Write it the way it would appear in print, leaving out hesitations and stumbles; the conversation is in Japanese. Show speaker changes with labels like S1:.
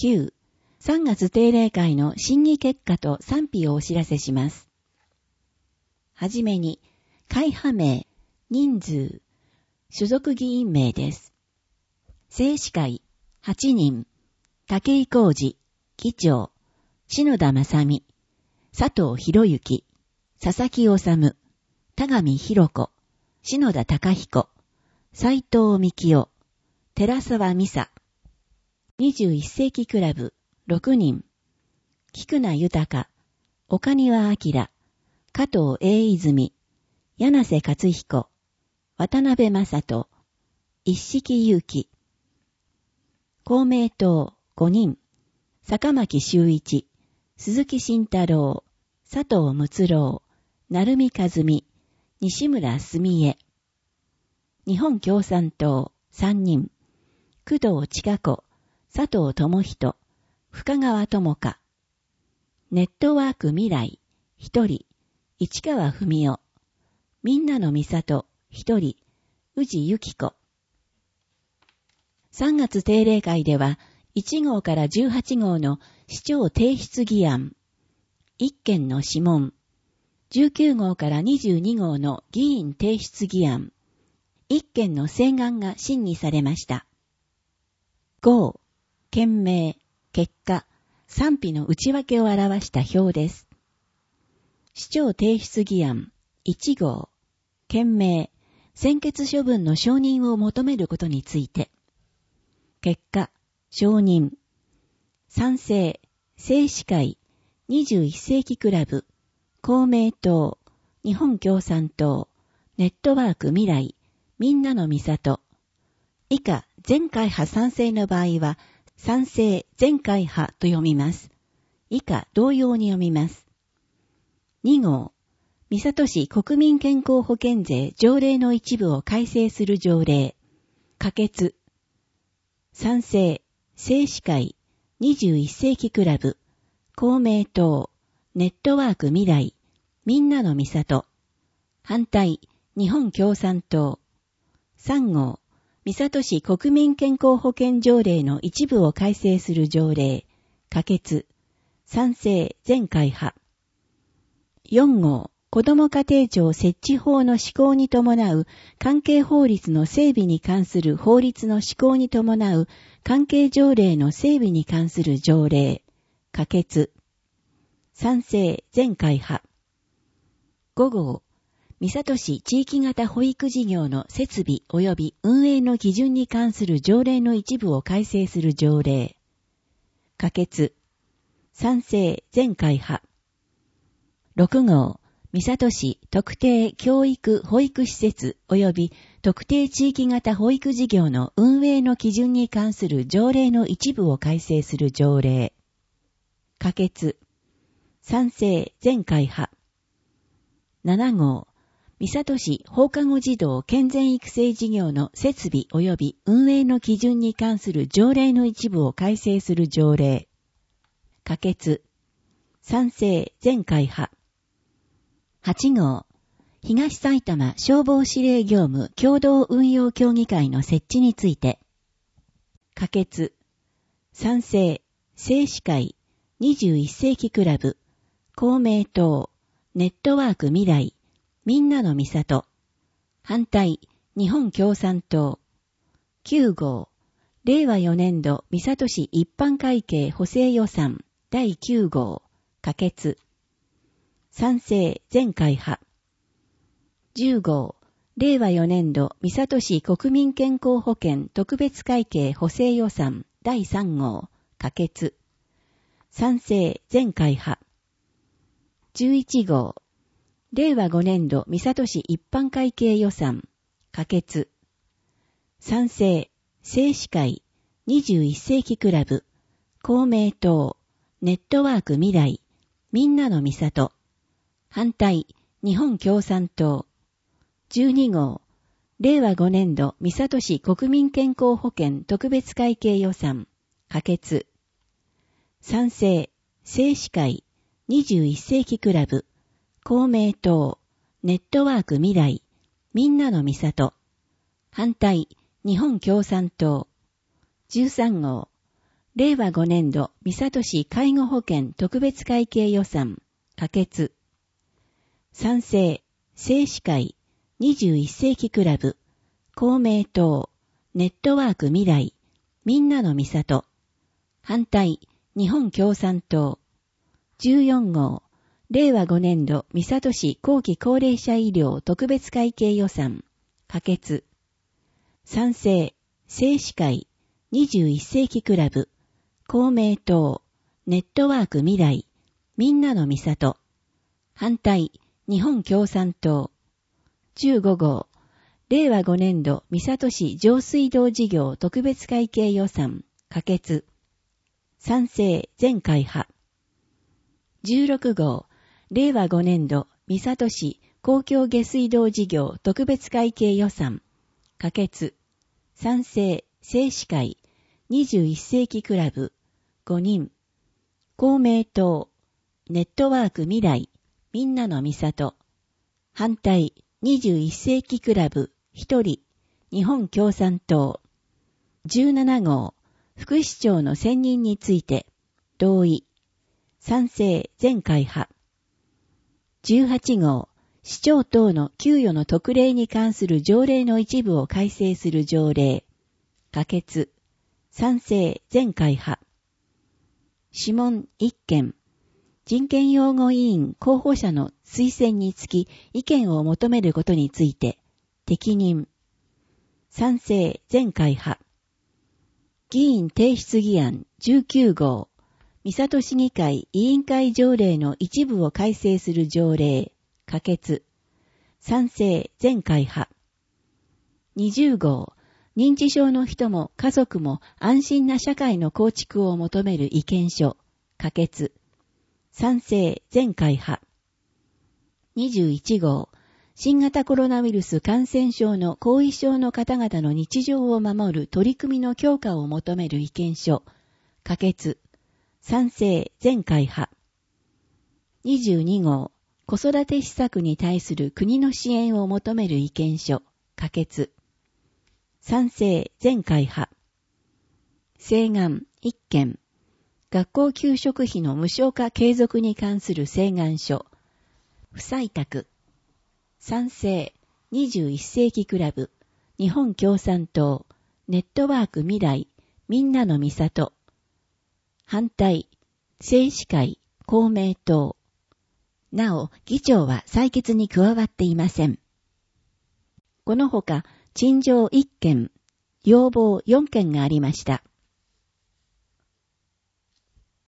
S1: 9、3月定例会の審議結果と賛否をお知らせします。はじめに、会派名、人数、所属議員名です。正式会、8人、武井浩二、議長、篠田正美、佐藤博之、佐々木治、田上博子、篠田貴彦、斉藤幹夫、寺沢美沙。21世紀クラブ、6人、菊名豊、岡庭明、加藤栄泉、柳瀬克彦、渡辺正人、一色祐希。公明党、5人、坂巻修一、鈴木慎太郎、佐藤睦郎、成美和美、西村澄江。日本共産党、3人、工藤千佳子、佐藤智人、深川智香。ネットワーク未来、1人、市川文夫。みんなのみさと、1人、宇治由紀子。3月定例会では、1号から18号の市長提出議案、1件の諮問、19号から22号の議員提出議案、1件の請願が審議されました。号、件名、結果、賛否の内訳を表した表です。市長提出議案、1号、件名、専決処分の承認を求めることについて。結果、承認。賛成、正式会、21世紀クラブ、公明党、日本共産党、ネットワーク未来、みんなのみさと。以下、全会派賛成の場合は、賛成全会派と読みます。以下、同様に読みます。2号、三郷市国民健康保険税条例の一部を改正する条例。可決。賛成、正式会、21世紀クラブ、公明党、ネットワーク未来、みんなのみさと。反対、日本共産党。3号、三郷市国民健康保険条例の一部を改正する条例。可決。賛成、全会派。4号、子ども家庭庁設置法の施行に伴う関係法律の整備に関する法律の施行に伴う関係条例の整備に関する条例。可決。賛成、全会派。5号、三郷市地域型保育事業の設備及び運営の基準に関する条例の一部を改正する条例。可決。賛成、全会派。6号、三郷市特定教育保育施設及び特定地域型保育事業の運営の基準に関する条例の一部を改正する条例。可決。賛成、全会派。7号、三郷市放課後児童健全育成事業の設備及び運営の基準に関する条例の一部を改正する条例。可決。賛成、全会派。8号、東埼玉消防司令業務共同運用協議会の設置について。可決。賛成、正式会、21世紀クラブ、公明党、ネットワーク未来、みんなのみさと。反対、日本共産党。9号、令和4年度三郷市一般会計補正予算第9号、可決。賛成、全会派。10号、令和4年度三郷市国民健康保険特別会計補正予算第3号、可決。賛成、全会派。11号、令和5年度三郷市一般会計予算、可決。賛成、正式会、21世紀クラブ、公明党、ネットワーク未来、みんなのみさと。反対、日本共産党。12号、令和5年度三郷市国民健康保険特別会計予算、可決。賛成、正式会、21世紀クラブ、公明党、ネットワーク未来、みんなのみさと。反対、日本共産党。13号、 令和5年度三郷市介護保険特別会計予算可決。賛成政士会21世紀クラブ公明党ネットワーク未来みんなのみさと反対日本共産党14号令和5年度三郷市後期高齢者医療特別会計予算可決。賛成政士会21世紀クラブ公明党ネットワーク未来みんなのみさと反対日本共産党15号令和5年度三郷市上水道事業特別会計予算可決。賛成全会派16号令和5年度三郷市公共下水道事業特別会計予算可決。賛成政士会21世紀クラブ5人公明党ネットワーク未来みんなのみさと反対21世紀クラブ1人日本共産党17号副市長の選任について同意。賛成全会派18号市長等の給与の特例に関する条例の一部を改正する条例可決。賛成全会派諮問1件人権擁護委員候補者の推薦につき意見を求めることについて適任。賛成全会派議員提出議案19号三郷市議会委員会条例の一部を改正する条例可決。賛成全会派20号認知症の人も家族も安心な社会の構築を求める意見書可決。賛成全会派21号新型コロナウイルス感染症の後遺症の方々の日常を守る取り組みの強化を求める意見書可決。賛成全会派22号子育て施策に対する国の支援を求める意見書可決。賛成全会派請願1件学校給食費の無償化継続に関する請願書不採択。賛成21世紀クラブ日本共産党ネットワーク未来みんなのみさと反対政士会公明党なお議長は採決に加わっていません。このほか陳情1件要望4件がありました。